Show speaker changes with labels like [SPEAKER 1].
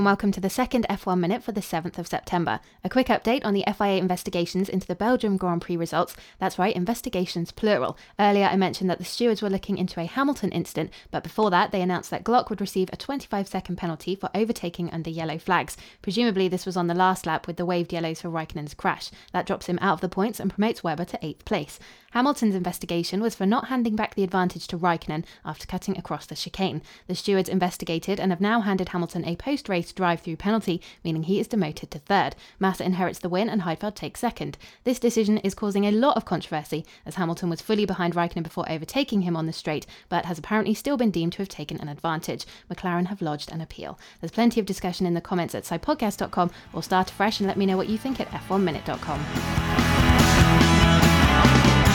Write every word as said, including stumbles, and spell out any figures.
[SPEAKER 1] welcome to the second F one Minute for the seventh of September. A quick update on the F I A investigations into the Belgium Grand Prix results. That's right, investigations plural. Earlier I mentioned that the stewards were looking into a Hamilton incident, but before that they announced that Glock would receive a twenty-five second penalty for overtaking under yellow flags. Presumably this was on the last lap with the waved yellows for Raikkonen's crash. That drops him out of the points and promotes Webber to eighth place. Hamilton's investigation was for not handing back the advantage to Raikkonen after cutting across the chicane. The stewards investigated and have now handed Hamilton a post-race drive-through penalty, meaning he is demoted to third. Massa inherits the win and Heidfeld takes second. This decision is causing a lot of controversy, as Hamilton was fully behind Raikkonen before overtaking him on the straight, but has apparently still been deemed to have taken an advantage. McLaren have lodged an appeal. There's plenty of discussion in the comments at sci podcast dot com, or start afresh and let me know what you think at f one minute dot com.